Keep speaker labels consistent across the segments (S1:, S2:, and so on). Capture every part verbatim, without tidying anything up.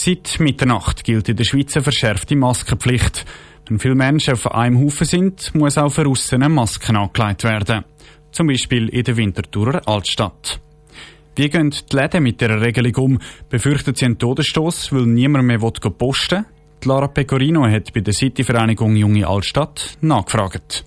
S1: Seit Mitternacht gilt in der Schweiz eine verschärfte Maskenpflicht. Wenn viele Menschen auf einem Haufen sind, muss auch für aussen eine Maske angelegt werden. Zum Beispiel in der Winterthurer Altstadt. Wie gehen die Läden mit dieser Regelung um? Befürchten sie einen Todesstoss, weil niemand mehr posten will? Lara Pecorino hat bei der City-Vereinigung Junge Altstadt nachgefragt.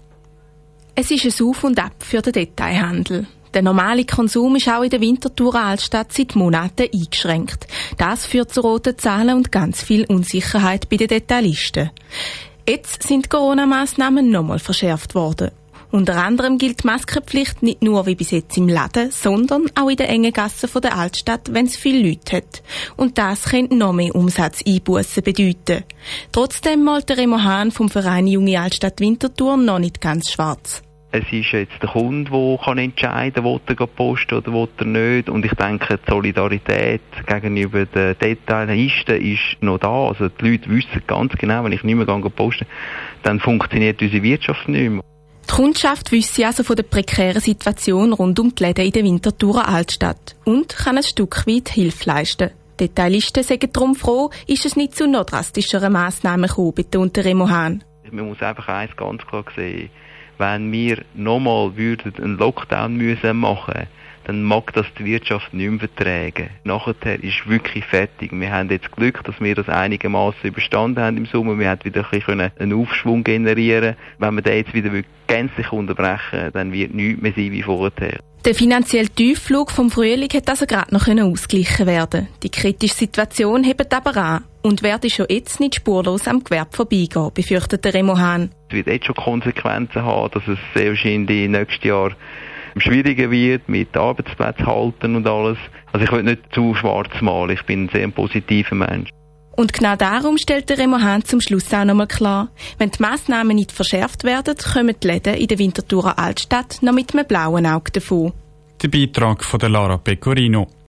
S2: Es ist ein Auf und Ab für den Detailhandel. Der normale Konsum ist auch in der Winterthurer Altstadt seit Monaten eingeschränkt. Das führt zu roten Zahlen und ganz viel Unsicherheit bei den Detailisten. Jetzt sind die Corona-Massnahmen nochmal verschärft worden. Unter anderem gilt die Maskenpflicht nicht nur wie bis jetzt im Laden, sondern auch in den engen Gassen der Altstadt, wenn es viele Leute hat. Und das könnte noch mehr Umsatzeinbussen bedeuten. Trotzdem malt der Remo Hahn vom Verein Junge Altstadt Winterthur noch nicht ganz schwarz.
S3: Es ist jetzt der Kunde, der entscheiden kann, will er posten oder will er nicht. Und ich denke, die Solidarität gegenüber den Detailisten ist noch da. Also die Leute wissen ganz genau, wenn ich nicht mehr posten gehe, dann funktioniert unsere Wirtschaft nicht mehr.
S2: Die Kundschaft wisse also von der prekären Situation rund um die Läden in der Winterthurer Altstadt und kann ein Stück weit Hilfe leisten. Detailisten sagen darum froh, ist es nicht zu noch drastischeren Massnahmen gekommen, betont Remo Hahn.
S3: Man muss einfach eins ganz klar sehen. Wenn wir nochmal einen Lockdown müssen machen, dann mag das die Wirtschaft nicht mehr vertragen. Nachher ist wirklich fertig. Wir haben jetzt Glück, dass wir das einigermaßen überstanden haben im Sommer. Wir haben wieder ein bisschen einen Aufschwung generieren. Wenn wir den jetzt wieder gänzlich unterbrechen, dann wird nichts mehr sein wie vorher.
S2: Der finanzielle Tiefflug vom Frühling hat also gerade noch ausgeglichen werden. Die kritische Situation hebt aber an und werde schon jetzt nicht spurlos am Gewerbe vorbeigehen, befürchtet der Remo Hahn.
S3: Es wird jetzt schon Konsequenzen haben, dass es sehr wahrscheinlich nächstes Jahr schwieriger wird mit Arbeitsplätzen halten und alles. Also ich will nicht zu schwarz malen, ich bin ein sehr positiver Mensch.
S2: Und genau darum stellt der Remo Hahn zum Schluss auch nochmal klar, wenn die Massnahmen nicht verschärft werden, kommen die Läden in der Winterthurer Altstadt noch mit einem blauen Auge davon.
S1: Der Beitrag von der Lara Pecorino.